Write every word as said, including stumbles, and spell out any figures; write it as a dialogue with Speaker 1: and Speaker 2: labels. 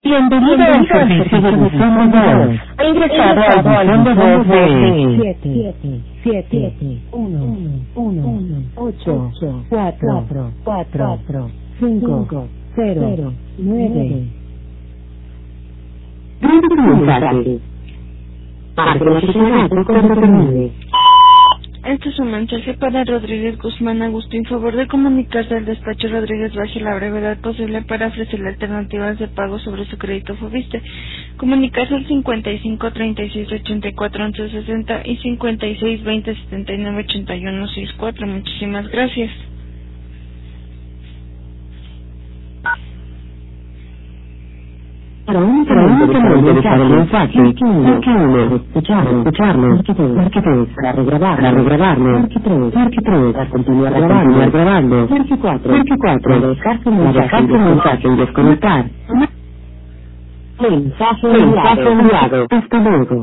Speaker 1: Bienvenido al servicio de buzón de voz. Ha ingresado al buzón de voz de siete, siete, uno, uno, ocho, cuatro, cuatro, cinco, cero, nueve. Breve tu mensaje. Marque la señal cuando termine.
Speaker 2: Este es un mensaje para Rodríguez Guzmán Agustín. Favor de comunicarse al despacho Rodríguez Baje la brevedad posible para ofrecerle alternativas de pago sobre su crédito Fobiste. Comunicarse al cincuenta y cinco, treinta y seis, ochenta y cuatro, once, sesenta y cincuenta y seis, veinte, setenta y nueve, ochenta y uno, sesenta y cuatro. Muchísimas gracias.
Speaker 1: Para un interesar el mensaje, marque uno, escucharlo, escucharlo, marque tres, para regrabar, para regrabarlo, marque tres, marque tres, para continuar grabando, grabando, marque cuatro, marque cuatro, para dejar su mensaje y desconectar. Mensaje enviado. Hasta luego.